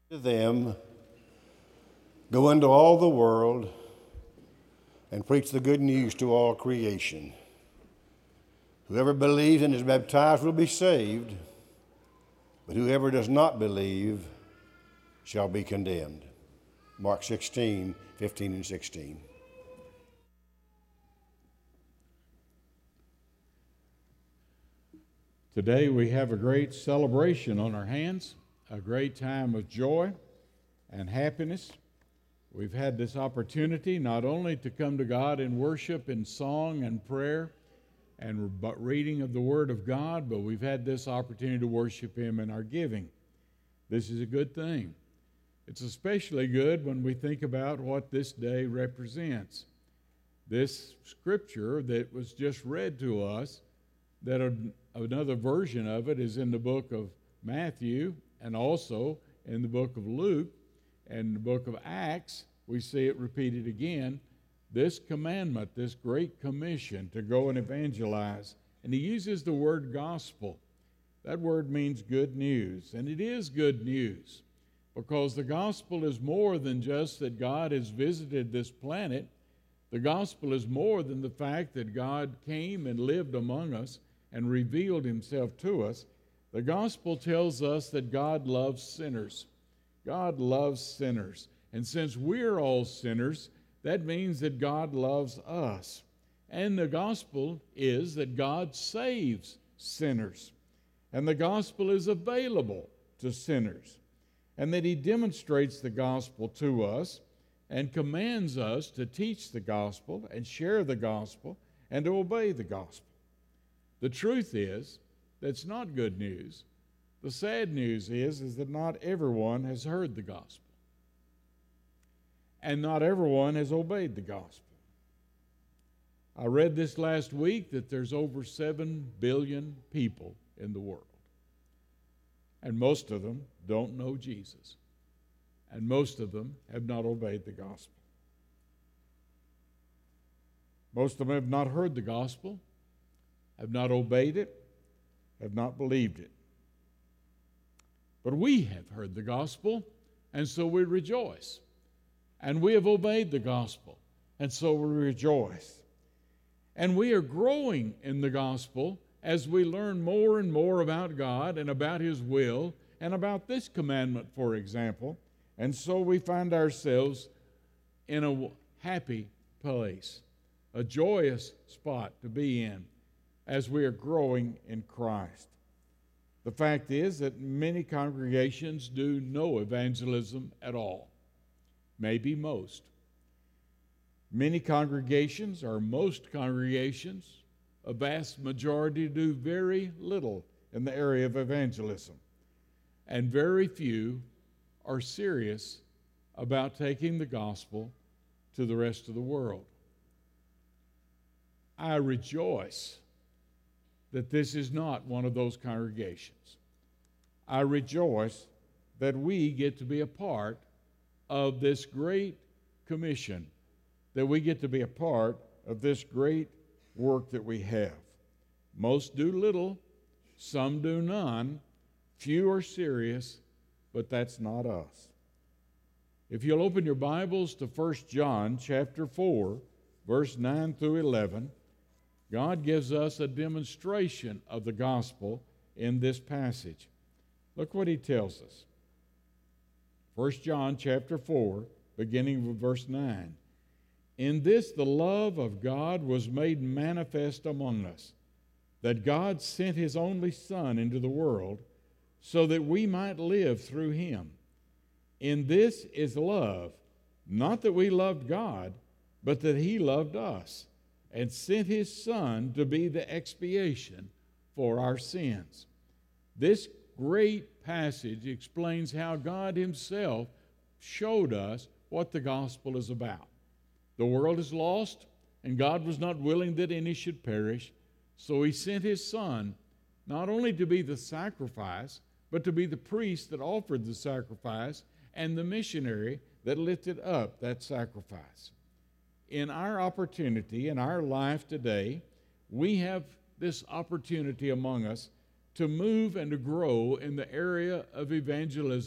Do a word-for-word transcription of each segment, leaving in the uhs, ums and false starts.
To them, go into all the world and preach the good news to all creation. Whoever believes and is baptized will be saved, but whoever does not believe shall be condemned. Mark sixteen, fifteen and sixteen. Today we have a great celebration on our hands, a great time of joy and happiness. We've had this opportunity not only to come to God in worship, in song and prayer, and reading of the Word of God, but we've had this opportunity to worship Him in our giving. This is a good thing. It's especially good when we think about what this day represents. This scripture that was just read to us, that another version of it is in the book of Matthew and also in the book of Luke and the book of Acts. We see it repeated again. This commandment, this great commission to go and evangelize. And he uses the word gospel. That word means good news. And it is good news because the gospel is more than just that God has visited this planet. The gospel is more than the fact that God came and lived among us and revealed himself to us. The gospel tells us that God loves sinners. God loves sinners. And since we're all sinners, that means that God loves us. And the gospel is that God saves sinners. And the gospel is available to sinners. And that he demonstrates the gospel to us and commands us to teach the gospel and share the gospel and to obey the gospel. The truth is, that's not good news. The sad news is, is that not everyone has heard the gospel. And not everyone has obeyed the gospel. I read this last week that there's over seven billion people in the world. And most of them don't know Jesus. And most of them have not obeyed the gospel. Most of them have not heard the gospel, have not obeyed it, have not believed it. But we have heard the gospel, and so we rejoice. And we have obeyed the gospel, and so we rejoice. And we are growing in the gospel as we learn more and more about God and about His will and about this commandment, for example. And so we find ourselves in a happy place, a joyous spot to be in as we are growing in Christ. The fact is that many congregations do no evangelism at all. Maybe most. Many congregations, or most congregations, a vast majority do very little in the area of evangelism. And very few are serious about taking the gospel to the rest of the world. I rejoice that this is not one of those congregations. I rejoice that we get to be a part of this great commission, that we get to be a part of this great work that we have. Most do little, some do none, few are serious, but that's not us. If you'll open your Bibles to First John chapter four, verse nine through eleven, God gives us a demonstration of the gospel in this passage. Look what he tells us. First John chapter four, beginning with verse nine. In this the love of God was made manifest among us, that God sent his only Son into the world so that we might live through him. In this is love, not that we loved God, but that he loved us and sent his Son to be the expiation for our sins. This great passage explains how God himself showed us what the gospel is about. The world is lost, and God was not willing that any should perish, so he sent his Son not only to be the sacrifice, but to be the priest that offered the sacrifice and the missionary that lifted up that sacrifice. In our opportunity, in our life today, we have this opportunity among us to move and to grow in the area of evangelism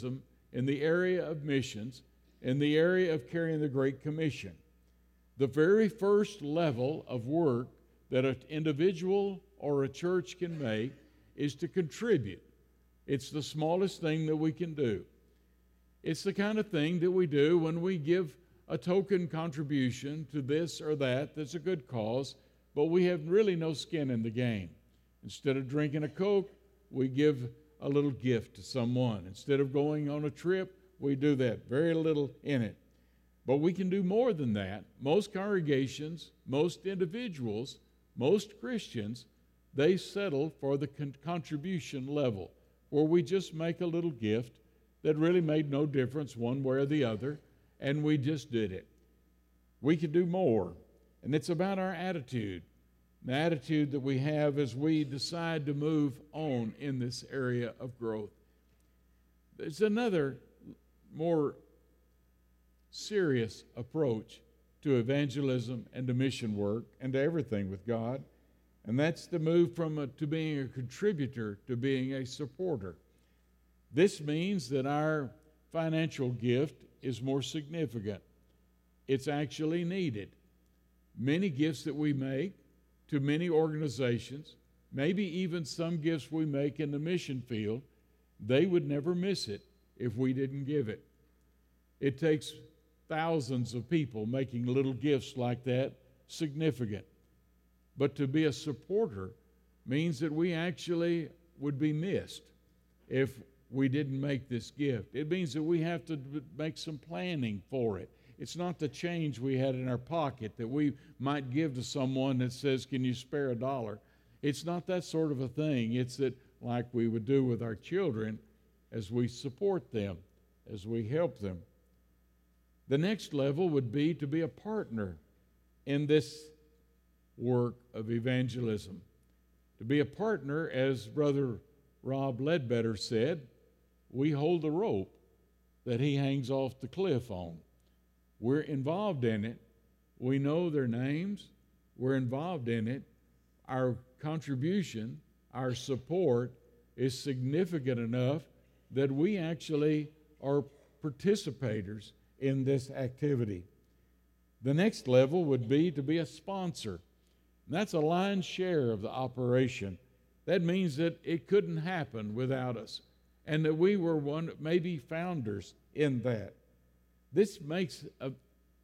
in the area of missions, in the area of carrying the Great Commission. The very first level of work that an individual or a church can make is to contribute. It's the smallest thing that we can do. It's the kind of thing that we do when we give a token contribution to this or that that's a good cause, but we have really no skin in the game. Instead of drinking a Coke, we give a little gift to someone. Instead of going on a trip, we do that. Very little in it. But we can do more than that. Most congregations, most individuals, most Christians, they settle for the con- contribution level, where we just make a little gift that really made no difference one way or the other, and we just did it. We can do more, and it's about our attitude, the attitude that we have as we decide to move on in this area of growth. There's another more serious approach to evangelism and to mission work and to everything with God, and that's the move from a, to being a contributor to being a supporter. This means that our financial gift is more significant. It's actually needed. Many gifts that we make to many organizations, maybe even some gifts we make in the mission field, they would never miss it if we didn't give it. It takes thousands of people making little gifts like that significant. But to be a supporter means that we actually would be missed if we didn't make this gift. It means that we have to make some planning for it. It's not the change we had in our pocket that we might give to someone that says, can you spare a dollar? It's not that sort of a thing. It's that, like we would do with our children, as we support them, as we help them. The next level would be to be a partner in this work of evangelism. To be a partner, as Brother Rob Ledbetter said, we hold the rope that he hangs off the cliff on. We're involved in it. We know their names. We're involved in it. Our contribution, our support is significant enough that we actually are participators in this activity. The next level would be to be a sponsor. And that's a lion's share of the operation. That means that it couldn't happen without us, and that we were one, maybe founders in that. This makes a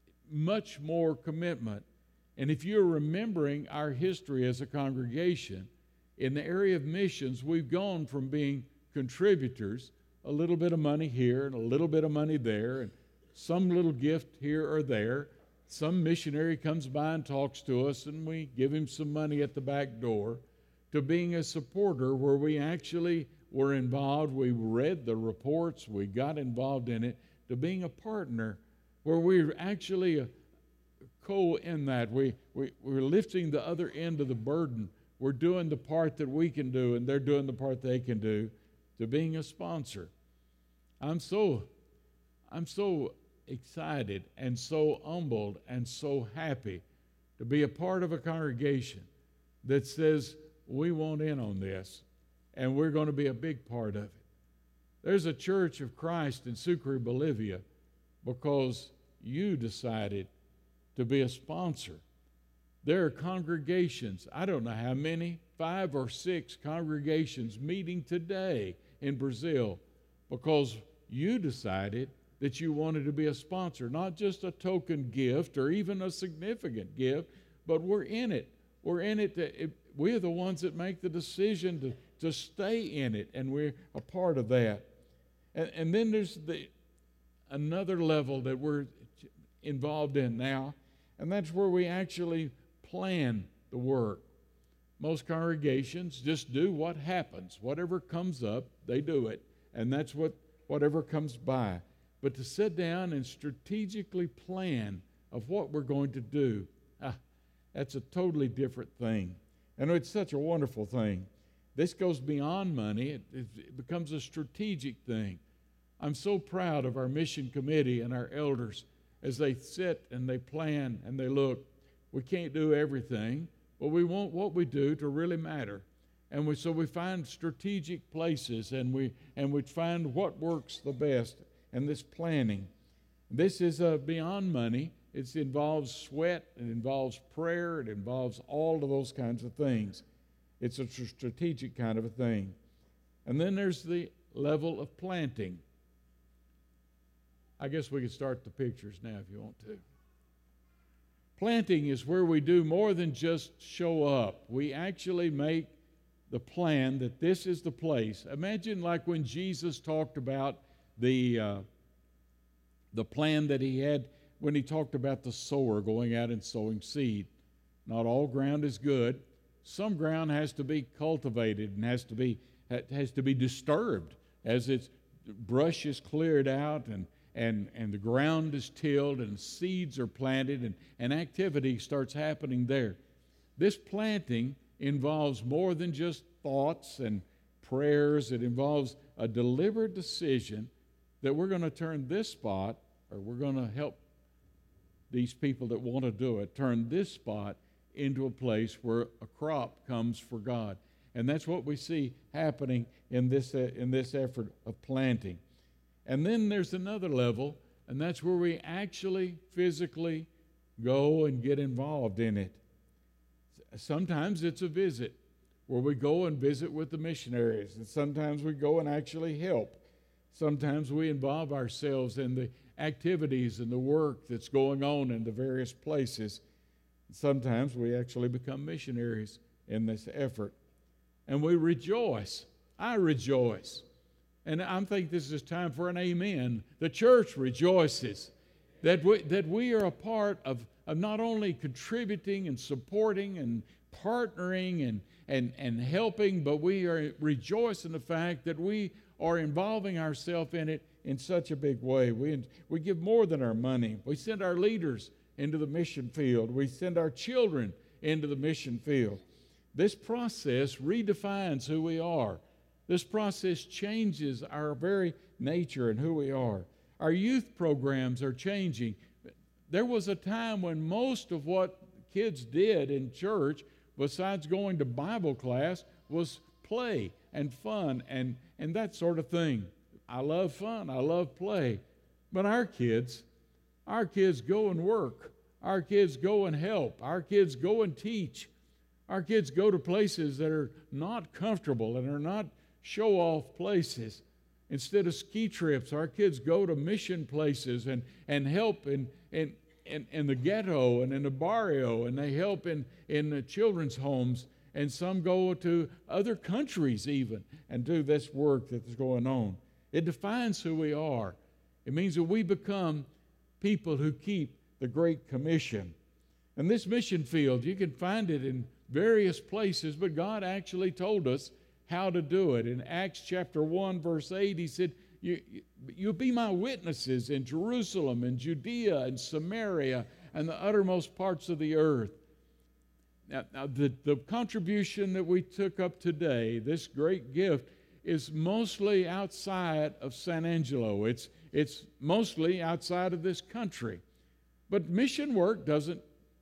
much more commitment. And if you're remembering our history as a congregation, in the area of missions, we've gone from being contributors, a little bit of money here and a little bit of money there, and some little gift here or there. Some missionary comes by and talks to us, and we give him some money at the back door, to being a supporter where we actually were involved. We read the reports, we got involved in it, to being a partner where we're actually a co in that. We, we, we're lifting the other end of the burden. We're doing the part that we can do, and they're doing the part they can do, to being a sponsor. I'm so, I'm so excited and so humbled and so happy to be a part of a congregation that says we want in on this and we're going to be a big part of it. There's a Church of Christ in Sucre, Bolivia, because you decided to be a sponsor. There are congregations, I don't know how many, five or six congregations meeting today in Brazil because you decided that you wanted to be a sponsor, not just a token gift or even a significant gift, but we're in it. We're in it. To, it we're the ones that make the decision to, to stay in it, and we're a part of that. And, and then there's the another level that we're involved in now, and that's where we actually plan the work. Most congregations just do what happens. Whatever comes up, they do it, and that's what whatever comes by. But to sit down and strategically plan of what we're going to do, ah, that's a totally different thing. And it's such a wonderful thing. This goes beyond money. It, it, it becomes a strategic thing. I'm so proud of our mission committee and our elders as they sit and they plan and they look. We can't do everything, but we want what we do to really matter. And we, so we find strategic places, and we and we find what works the best. and this planning. This is uh, beyond money. It involves sweat, it involves prayer, it involves all of those kinds of things. It's a tr- strategic kind of a thing. And then there's the level of planting. I guess we could start the pictures now if you want to. Planting is where we do more than just show up. We actually make the plan that this is the place. Imagine like when Jesus talked about the, uh, the plan that he had when he talked about the sower going out and sowing seed. Not all ground is good. Some ground has to be cultivated and has to be, has to be disturbed as its brush is cleared out and And, and the ground is tilled and seeds are planted and, and activity starts happening there. This planting involves more than just thoughts and prayers. It involves a deliberate decision that we're going to turn this spot, or we're going to help these people that want to do it, turn this spot into a place where a crop comes for God. And that's what we see happening in this, uh, in this effort of planting. And then there's another level, and that's where we actually physically go and get involved in it. Sometimes it's a visit where we go and visit with the missionaries, and sometimes we go and actually help. Sometimes we involve ourselves in the activities and the work that's going on in the various places. Sometimes we actually become missionaries in this effort. And we rejoice. I rejoice. And I think this is time for an amen. The church rejoices that we, that we are a part of, of not only contributing and supporting and partnering and, and, and helping, but we are rejoicing in the fact that we are involving ourselves in it in such a big way. We, we give more than our money. We send our leaders into the mission field. We send our children into the mission field. This process redefines who we are. This process changes our very nature and who we are. Our youth programs are changing. There was a time when most of what kids did in church, besides going to Bible class, was play and fun and, and that sort of thing. I love fun. I love play. But our kids, our kids go and work. Our kids go and help. Our kids go and teach. Our kids go to places that are not comfortable and are not show-off places. Instead of ski trips, our kids go to mission places and, and help in, in, in, in the ghetto and in the barrio, and they help in, in the children's homes, and some go to other countries even and do this work that is going on. It defines who we are. It means that we become people who keep the Great Commission. And this mission field, you can find it in various places, but God actually told us how to do it. In Acts chapter one, verse eight, he said, you, you'll be my witnesses in Jerusalem and Judea and Samaria and the uttermost parts of the earth. Now, now the, the contribution that we took up today, this great gift, is mostly outside of San Angelo. It's, it's mostly outside of this country. But mission work doesn't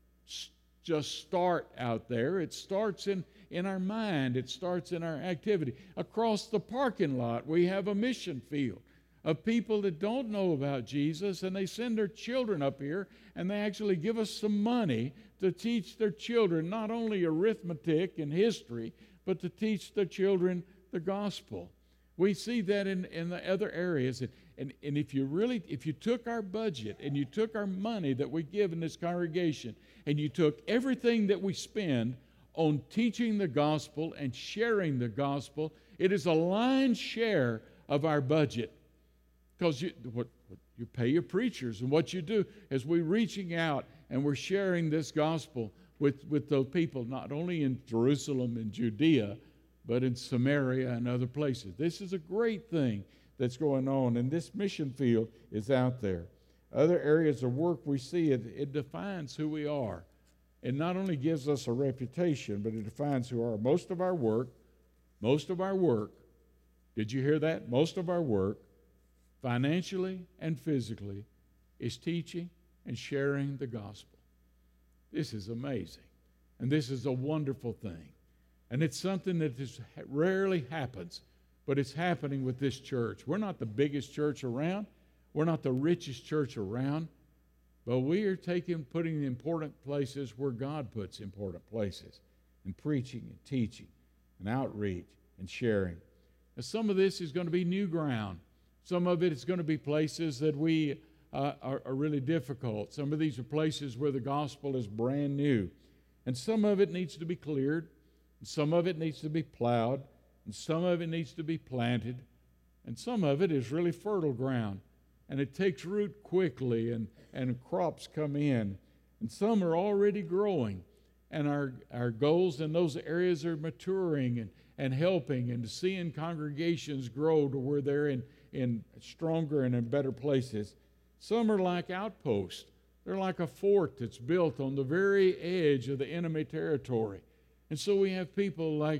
just start out there. It starts in, in our mind. It starts in our activity. Across the parking lot, we have a mission field of people that don't know about Jesus, and they send their children up here, and they actually give us some money to teach their children not only arithmetic and history, but to teach their children the gospel. We see that in, in the other areas. And, and, and if you really, if you took our budget and you took our money that we give in this congregation, and you took everything that we spend on teaching the gospel and sharing the gospel, it is a lion's share of our budget. Because you, what, what you pay your preachers, and what you do is we're reaching out and we're sharing this gospel with, with those people, not only in Jerusalem and Judea, but in Samaria and other places. This is a great thing that's going on, and this mission field is out there. Other areas of work we see, it, it defines who we are. It not only gives us a reputation, but it defines who we are. Most of our work, most of our work, did you hear that? Most of our work, financially and physically, is teaching and sharing the gospel. This is amazing, and this is a wonderful thing. And it's something that is, rarely happens, but it's happening with this church. We're not the biggest church around, we're not the richest church around, but we are taking, putting the important places where God puts important places, and preaching and teaching and outreach and sharing. Now, some of this is going to be new ground. Some of it is going to be places that we uh, are, are really difficult. Some of these are places where the gospel is brand new. And some of it needs to be cleared, and some of it needs to be plowed, and some of it needs to be planted, and some of it is really fertile ground. And it takes root quickly, and, and crops come in. And some are already growing. And our, our goals in those areas are maturing and, and helping and seeing congregations grow to where they're in, in stronger and in better places. Some are like outposts. They're like a fort that's built on the very edge of the enemy territory. And so we have people like,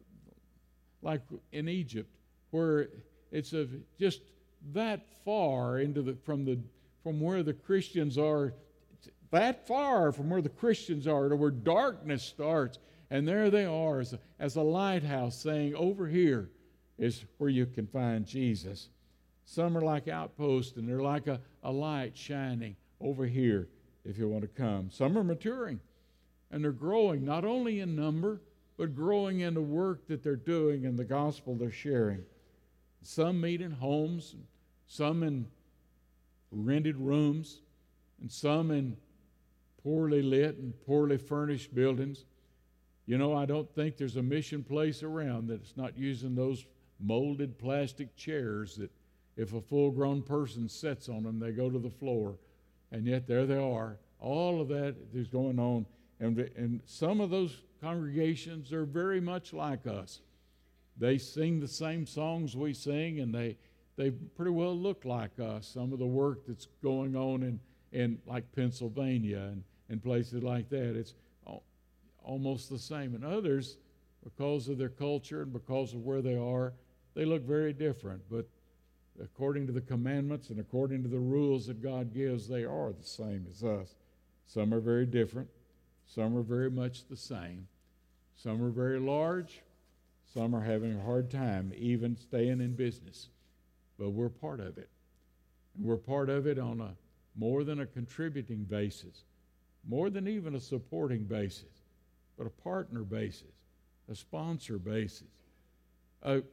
like in Egypt, where it's a, just that far into the from the from where the Christians are, that far from where the Christians are to where darkness starts, and there they are as a, as a lighthouse saying, over here is where you can find Jesus. Some are like outposts, and they're like a, a light shining over here if you want to come. Some are maturing, and they're growing not only in number, but growing in the work that they're doing and the gospel they're sharing. Some meet in homes, some in rented rooms, and some in poorly lit and poorly furnished buildings. You know, I don't think there's a mission place around that's not using those molded plastic chairs that if a full-grown person sits on them, they go to the floor. And yet there they are. All of that is going on. And, and some of those congregations are very much like us. They sing the same songs we sing, and they they pretty well look like us. Some of the work that's going on in, in like Pennsylvania and, and places like that, it's al- almost the same. And others, because of their culture and because of where they are, they look very different. But according to the commandments and according to the rules that God gives, they are the same as us. Some are very different. Some are very much the same. Some are very large. Some are having a hard time even staying in business. But we're part of it. And we're part of it on a more than a contributing basis, more than even a supporting basis, but a partner basis, a sponsor basis, a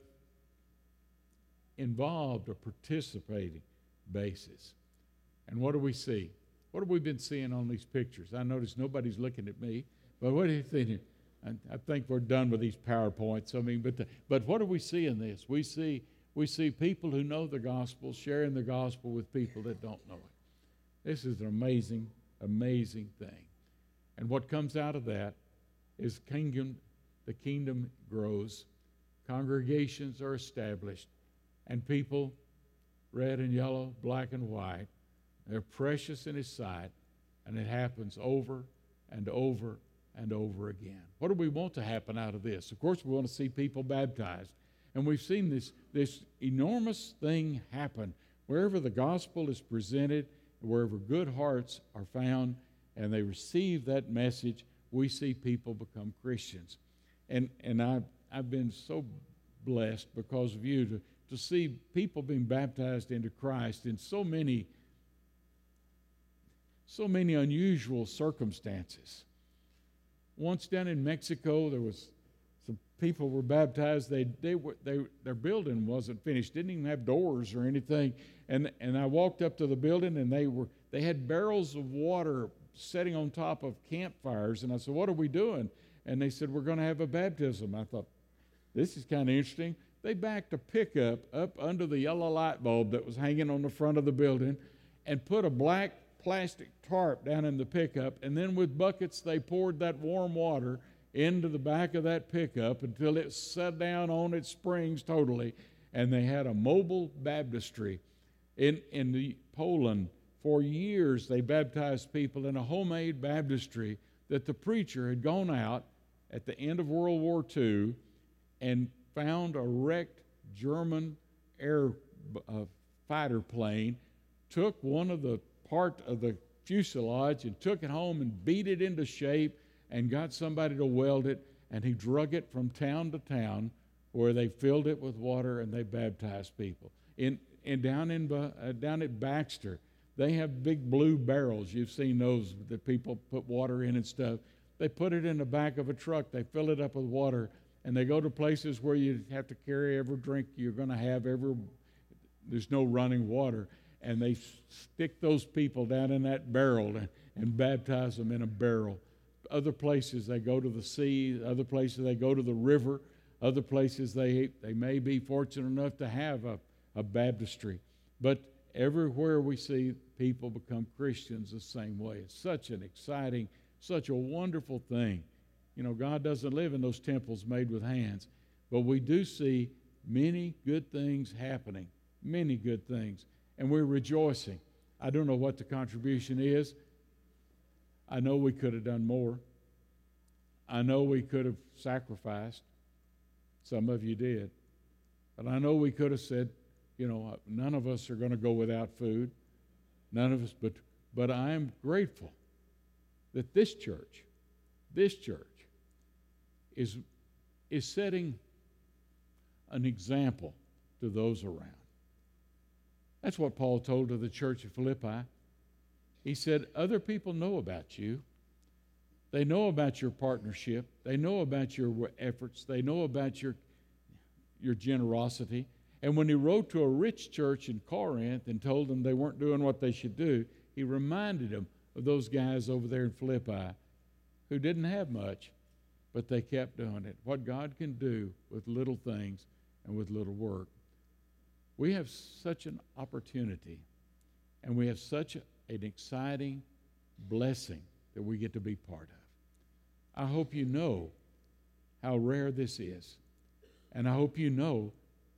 involved or participating basis. And what do we see? What have we been seeing on these pictures? I notice nobody's looking at me, but what do you think? I, I think we're done with these PowerPoints. I mean, but the, but what do we see in this? We see we see people who know the gospel sharing the gospel with people that don't know it. This is an amazing, amazing thing. And what comes out of that is kingdom, the kingdom grows, congregations are established, and people, red and yellow, black and white, they're precious in His sight, and it happens over and over and over again. What do we want to happen out of this? Of course, we want to see people baptized. And we've seen this, this enormous thing happen wherever the gospel is presented, wherever good hearts are found, and they receive that message, we see people become Christians. And and I, I've been so blessed because of you to, to see people being baptized into Christ in so many, so many unusual circumstances. Once down in Mexico, there was some people were baptized. They they were they their building wasn't finished, didn't even have doors or anything. And and I walked up to the building, and they were they had barrels of water sitting on top of campfires. And I said, "What are we doing?" And they said, "We're going to have a baptism." I thought, this is kind of interesting. They backed a pickup up under the yellow light bulb that was hanging on the front of the building, and put a black plastic tarp down in the pickup, and then with buckets they poured that warm water into the back of that pickup until it set down on its springs totally, and they had a mobile baptistry. In, in the Poland, for years they baptized people in a homemade baptistry that the preacher had gone out at the end of World War Two and found a wrecked German air uh, fighter plane, took one of the part of the fuselage and took it home and beat it into shape and got somebody to weld it, and he drug it from town to town where they filled it with water and they baptized people. In and down in uh, down at Baxter, they have big blue barrels. You've seen those that people put water in and stuff. They put it in the back of a truck. They fill it up with water, and they go to places where you have to carry every drink you're going to have. Every there's no running water, and they stick those people down in that barrel and, and baptize them in a barrel. Other places they go to the sea. Other places they go to the river. Other places they they may be fortunate enough to have a, a baptistry. But everywhere we see people become Christians the same way. It's such an exciting, such a wonderful thing. You know, God doesn't live in those temples made with hands, but we do see many good things happening, many good things, and we're rejoicing. I don't know what the contribution is. I know we could have done more. I know we could have sacrificed. Some of you did. But I know we could have said, you know, none of us are going to go without food. None of us, but but I am grateful that this church, this church, is, is setting an example to those around. That's what Paul told to the church of Philippi. He said, other people know about you. They know about your partnership. They know about your efforts. They know about your, your generosity. And when he wrote to a rich church in Corinth and told them they weren't doing what they should do, he reminded them of those guys over there in Philippi who didn't have much, but they kept doing it. What God can do with little things and with little work. We have such an opportunity, and we have such a, an exciting blessing that we get to be part of. I hope you know how rare this is, and I hope you know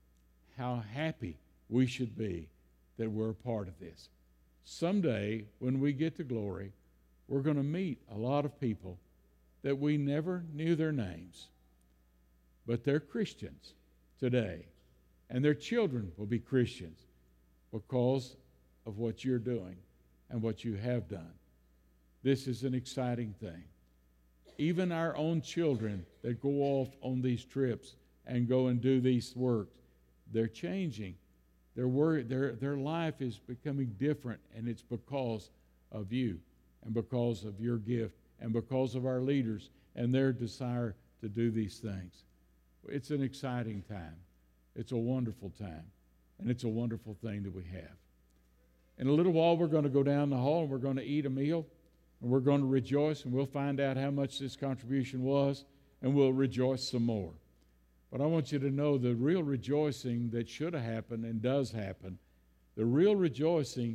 how happy we should be that we're a part of this. Someday, when we get to glory, we're going to meet a lot of people that we never knew their names, but they're Christians today, and their children will be Christians because of what you're doing and what you have done. This is an exciting thing. Even our own children that go off on these trips and go and do these works, they're changing. Their, wor- their, their life is becoming different, and it's because of you and because of your gift and because of our leaders and their desire to do these things. It's an exciting time. It's a wonderful time, and it's a wonderful thing that we have. In a little while, we're going to go down the hall, and we're going to eat a meal, and we're going to rejoice, and we'll find out how much this contribution was, and we'll rejoice some more. But I want you to know the real rejoicing that should have happened and does happen, the real rejoicing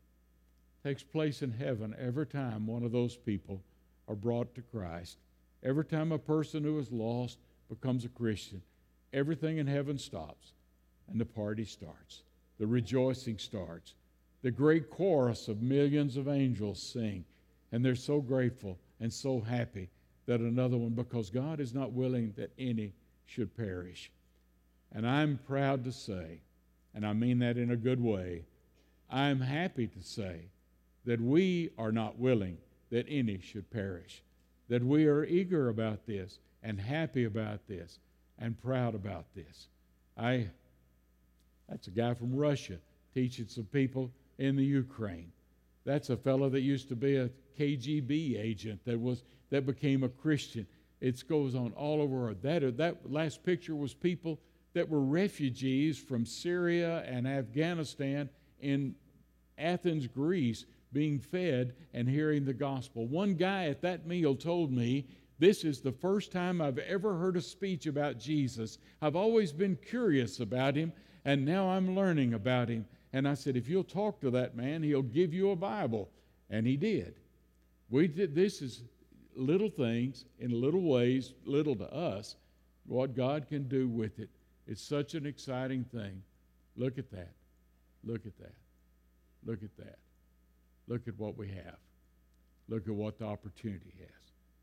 takes place in heaven every time one of those people are brought to Christ. Every time a person who is lost becomes a Christian, everything in heaven stops, and the party starts. The rejoicing starts. The great chorus of millions of angels sing, and they're so grateful and so happy that another one, because God is not willing that any should perish. And I'm proud to say, and I mean that in a good way, I'm happy to say that we are not willing that any should perish, that we are eager about this and happy about this and proud about this. I, that's a guy from Russia teaching some people in the Ukraine. That's a fellow that used to be a K G B agent that was that became a Christian. It goes on all over. That, that last picture was people that were refugees from Syria and Afghanistan in Athens, Greece, being fed and hearing the gospel. One guy at that meal told me, this is the first time I've ever heard a speech about Jesus. I've always been curious about him, and now I'm learning about him. And I said, if you'll talk to that man, he'll give you a Bible. And he did. We did. This is little things in little ways, little to us, what God can do with it. It's such an exciting thing. Look at that. Look at that. Look at that. Look at what we have. Look at what the opportunity has.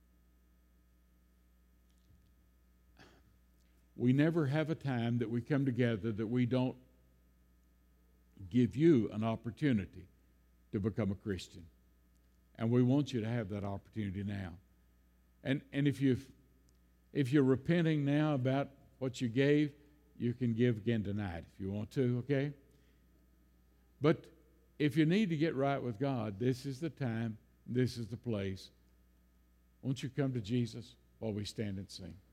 We never have a time that we come together that we don't give you an opportunity to become a Christian. And we want you to have that opportunity now. And and if you've if you're repenting now about what you gave, you can give again tonight if you want to, okay? But if you need to get right with God, this is the time, this is the place. Won't you come to Jesus while we stand and sing?